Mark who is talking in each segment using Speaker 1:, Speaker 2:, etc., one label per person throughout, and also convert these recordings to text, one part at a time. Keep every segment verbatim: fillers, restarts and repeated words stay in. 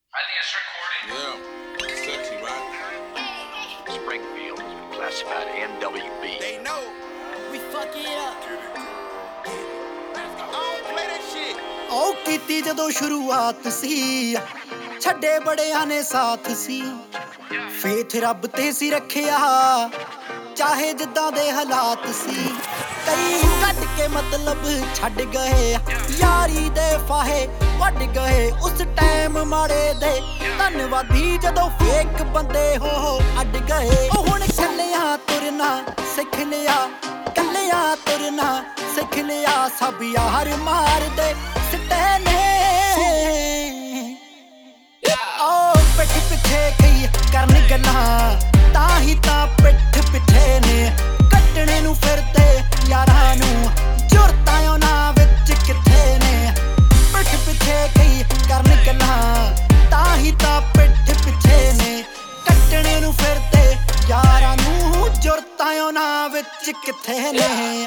Speaker 1: I think it's recording.
Speaker 2: Yeah, sexy, right?
Speaker 3: Springfield has been classified N W B.
Speaker 2: They know.
Speaker 4: We fuck it up.
Speaker 2: I don't play that shit.
Speaker 4: ਉਹ ਕੀਤੀ ਜਦੋਂ ਸ਼ੁਰੂਆਤ ਸੀ ਛੱਡੇ ਬੜਿਆਂ ਨੇ ਸਾਥ ਸੀ faith ਰੱਬ ਤੇ ਸੀ ਰੱਖਿਆ ਚਾਹੇ ਜਿੱਦਾਂ ਦੇ ਹਾਲਾਤ ਸੀ ਕਈ ਕੱਢ ਕੇ ਮਤਲਬ ਛੱਡ ਗਏ ਯਾਰੀ ਦੇ ਫਾਹੇ ਵੱਢ ਗਏ ਉਸ ਟਾਈਮ ਮਾੜੇ ਦੇ ਧੰਨਵਾਦੀ ਜਦੋਂ ਫੇਕ ਬੰਦੇ ਹੋ ਅੱਡ ਗਏ ਉਹ ਹੁਣ ਕੱਲਿਆਂ ਤੁਰਨਾ ਸਿੱਖ ਲਿਆ ਕੱਲਿਆਂ ਤੁਰਨਾ ਸਿੱਖ ਲਿਆ ਸਭ ਯਾਰ ਮਾਰਦੇ ਸਿੱਟੇ ਨੇ ਓ ਪਿੱਠ ਪਿੱਛੇ ਕਈ ਕਰਨ ਗੱਲਾਂ ਤਾਂ ਹੀ ਤਾਂ ਪਿੱਠ ਪਿੱਛੇ ਨੇ ਕੱਟਣੇ ਨੂੰ ਫਿਰਦੇ ਯਾਰਾਂ ਨੂੰ ਜੁਰਤਾਂ ਉਹਨਾਂ ਵਿੱਚ ਕਿੱਥੇ ਨੇ ਪਿੱਠ ਪਿੱਛੇ ਕਈ ਕਰਨ ਗੱਲਾਂ ਤਾਂ ਹੀ ਤਾਂ ਪਿੱਠ ਪਿੱਛੇ ਨੇ ਕੱਟਣੇ ਨੂੰ ਫਿਰਦੇ ਯਾਰਾਂ ਨੂੰ ਜੁਰਤਾਂ ਉਹਨਾਂ ਵਿੱਚ ਕਿੱਥੇ ਨੇ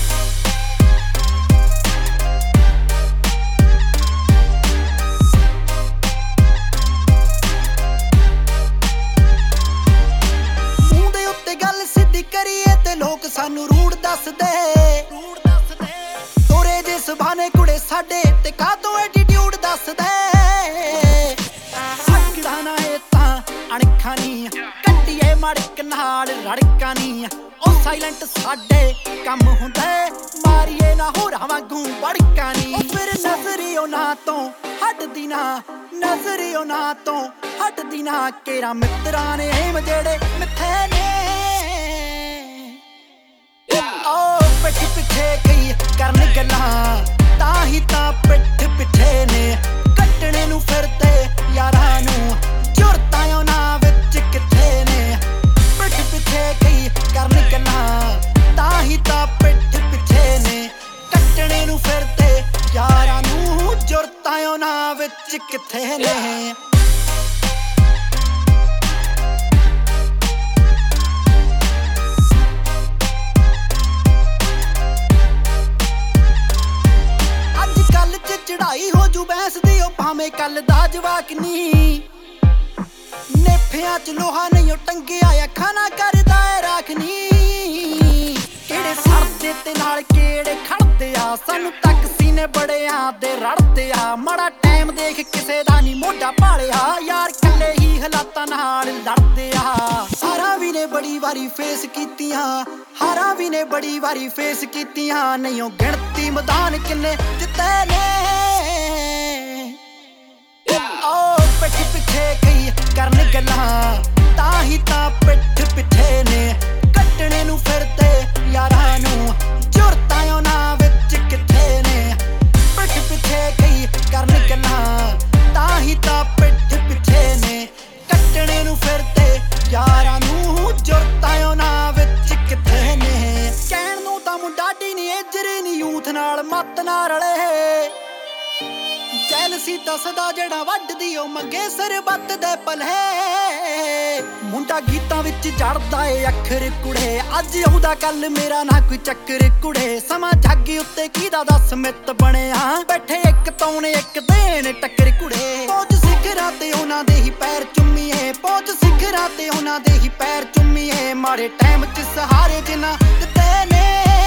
Speaker 4: ਕਰੀਏ ਤੇ ਲੋਕ ਸਾਨੂੰ ਰੂੜ ਦੱਸਦੇ ਤੋਰੇ ਜੇ ਸੁਭਾਨੇ ਕੁੜੇ ਸਾਡੇ ਤੇ ਕਾਹਤੋਂ ਐਟੀਟਿਊਡ ਦੱਸਦੇ ਸਕਦਾ ਨਾ ਇਹ ਤਾਂ ਅਣਖਾਂ ਨੀ ਕੱਟੀਏ ਮੜਕ ਨਾਲ ਰੜਕਾਂ ਨੀ ਉਹ ਸਾਇਲੈਂਟ ਸਾਡੇ ਕੰਮ ਹੁੰਦਾ ਮਾਰੀਏ ਨਾ ਹੋਰਾਂ ਵਾਂਗੂ ਬੜਕਾਂ ਨੀ ਉਹ ਫਿਰ ਨਜ਼ਰੀ ਉਹਨਾਂ ਤੋਂ ਹਟਦੀ ਨਾ ਨਜ਼ਰੀ ਉਹਨਾਂ ਤੋਂ ਹਟਦੀ ਨਾ ਕੇਰਾ ਮਿੱਤਰਾਂ ਨੇ ਏਮ ਜਿਹੜੇ ਮਿੱਥੇ ਨੇ ਓ ਪਿੱਠ ਪਿੱਛੇ ਕਈ ਕਰਨ ਗੱਲਾਂ ਤਾਂ ਹੀ ਤਾਂ ਪਿੱਠ ਪਿੱਛੇ ਨੇ ਕੱਟਣੇ ਨੂੰ ਫਿਰਦੇ ਯਾਰਾਂ ਨੂੰ ਜੁਰਤਾਂ ਉਹਨਾਂ ਵਿੱਚ ਕਿੱਥੇ ਨੇ ਪਿੱਠ ਪਿੱਛੇ ਕਈ ਕਰਨ ਗੱਲਾਂ ਤਾਂ ਹੀ ਤਾਂ ਪਿੱਠ ਪਿੱਛੇ ਨੇ ਕੱਟਣੇ ਨੂੰ ਫਿਰਦੇ ਯਾਰਾਂ ਨੂੰ ਜੁਰਤਾਂ ਉਹਨਾਂ ਵਿੱਚ ਕਿੱਥੇ ਨੇ ਚੜਾਈ ਹੋ ਜੂ ਬੈਂਸ ਦੀ ਉਹ ਭਾਵੇਂ ਕੱਲ ਦਾ ਜਵਾਕ ਨੀ ਨੇਫਿਆਂ ਚ ਲੋਹਾ ਨਹੀਂ ਉਹ ਟੰਗਿਆ ਅੱਖਾਂ ਨਾ ਕਰਦਾ ਏ ਰਾਖਨੀ ਕਿਹੜੇ ਸਰਦੇ ਤੇ ਨਾਲ ਕਿਹੜੇ ਖੜਦੇ ਆ ਸਾਨੂੰ ਤੱਕ ਸੀਨੇ ਬੜਿਆਂ ਦੇ ਰੜਦੇ ਆ ਮਾੜਾ ਟਾਈਮ ਦੇਖ ਕਿਸੇ ਦਾ ਨਹੀਂ ਮੋਢਾ ਭਾਲਿਆ ਯਾਰ ਕੱਲੇ ਹੀ ਹਾਲਾਤਾਂ ਨਾਲ ਲੜਦੇ ਆ ਹਾਰਾਂ ਵੀ ਨੇ ਬੜੀ ਵਾਰੀ ਫੇਸ ਕੀਤੀਆਂ ਹਾਰਾਂ ਵੀ ਨੇ ਬੜੀ ਵਾਰੀ ਫੇਸ ਕੀਤੀਆਂ ਨਹੀਂ ਉਹ ਗਿਣਤੀ ਮੈਦਾਨ ਕਿੰਨੇ ਜਿੱਤੇ ਨੇ ਓ ਪਿੱਠ ਪਿੱਛੇ ਕਈ ਕਰਨ ਗੱਲਾਂ ਤਾਂ ਹੀ ਤਾਂ ਪਿੱਠ ਪਿੱਛੇ ਨੇ ਕੱਟਣੇ ਨੂੰ ਫਿਰਦੇ ਯਾਰਾਂ ਨੂੰ ਜੁਰਤਾਂ ਉਹਨਾਂ ਵਿੱਚ ਕਿੱਥੇ ਨੇ ਪਿੱਠ ਪਿੱਛੇ ਕਈ ਕਰਨ ਗੱਲਾਂ ਤਾਂ ਹੀ ਤਾਂ ਪਿੱਠ ਪਿੱਛੇ ਨੇ ਕੱਟਣੇ ਨੂੰ ਫਿਰਦੇ ਯਾਰਾਂ ਨੂੰ ਜੁਰਤਾਂ ਉਹਨਾਂ ਵਿੱਚ ਕਿੱਥੇ ਨੇ ਕਹਿਣ ਨੂੰ ਤਾਂ ਮੁੰਡਾ ਡੀ ਨੀ ਏਜਰੀ ਨੀ ਯੂਥ ਨਾਲ ਮੱਤ ਨਾ ਰਲੇ ਜੈਲਸੀ ਦੱਸਦਾ ਜਿਹੜਾ ਵੱਢਦੀ ਉਹ ਮੰਗੇ ਸਰਬੱਤ ਦੇ ਭਲੇ ਮੁੰਡਾ ਗੀਤਾਂ ਵਿੱਚ ਜੜਦਾ ਏ ਅੱਖਰ ਕੁੜੇ ਅੱਜ ਆਉਂਦਾ ਕੱਲ ਮੇਰਾ ਨਾ ਕੋਈ ਚੱਕਰ ਕੁੜੇ ਸਮਾਂ ਜੱਗ ਉੱਤੇ ਕਿਹਦਾ ਦੱਸ ਮਿੱਤ ਬਣਿਆ ਬੈਠੇ ਇੱਕ ਤੌਣੇ ਇੱਕ ਦੇਣ ਟੱਕਰ ਕੁੜੇ ਪਹੁੰਚ ਸਿਖਰਾਂ ਤੇ ਉਹਨਾਂ ਦੇ ਹੀ ਪੈਰ ਚੁੰਮੀਏ ਪਹੁੰਚ ਸਿਖਰਾਂ ਤੇ ਉਹਨਾਂ ਦੇ ਹੀ ਪੈਰ ਚੁੰਮੀਏ ਮਾੜੇ ਟਾਈਮ ਚ ਸਹਾਰੇ ਜਿਨ੍ਹਾਂ ਦਿੱਤੇ ਨੇ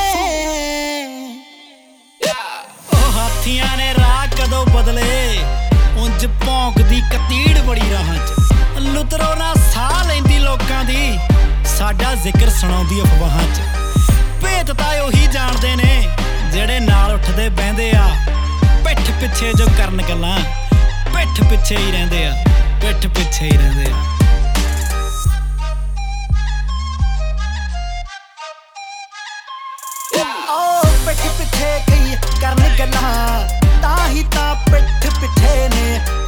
Speaker 5: ਉਹ ਹਾਥੀਆਂ ਨੇ ਰਾਹ ਕਦੋਂ ਬਦਲੇ ਉਂਝ ਭੌਂਕਦੀ ਕਤੀੜ ਬੜੀ ਰਾਹਾਂ ਚ ਲੁਤਰੋ ਨਾ ਸਾਹ ਲੈਂਦੀ ਲੋਕਾਂ ਦੀ ਸਾਡਾ ਜ਼ਿਕਰ ਸੁਣਾਉਂਦੀ ਅਫਵਾਹਾਂ ਚ ਭੇਤ ਤਾਂ ਉਹੀ ਜਾਣਦੇ ਨੇ ਜਿਹੜੇ ਨਾਲ ਉੱਠਦੇ ਬਹਿੰਦੇ ਆ ਪਿੱਠ ਪਿੱਛੇ ਜੋ ਕਰਨ ਗੱਲਾਂ ਪਿੱਠ ਪਿੱਛੇ ਹੀ ਰਹਿੰਦੇ ਆ ਪਿੱਠ ਪਿੱਛੇ ਹੀ ਰਹਿੰਦੇ ਆ
Speaker 4: ਓ ਪਿੱਠ ਪਿੱਛੇ ਕਈ ਕਰਨ ਗੱਲਾਂ ਤਾਂ ਹੀ ਤਾਂ ਪਿੱਠ ਪਿੱਛੇ ਨੇ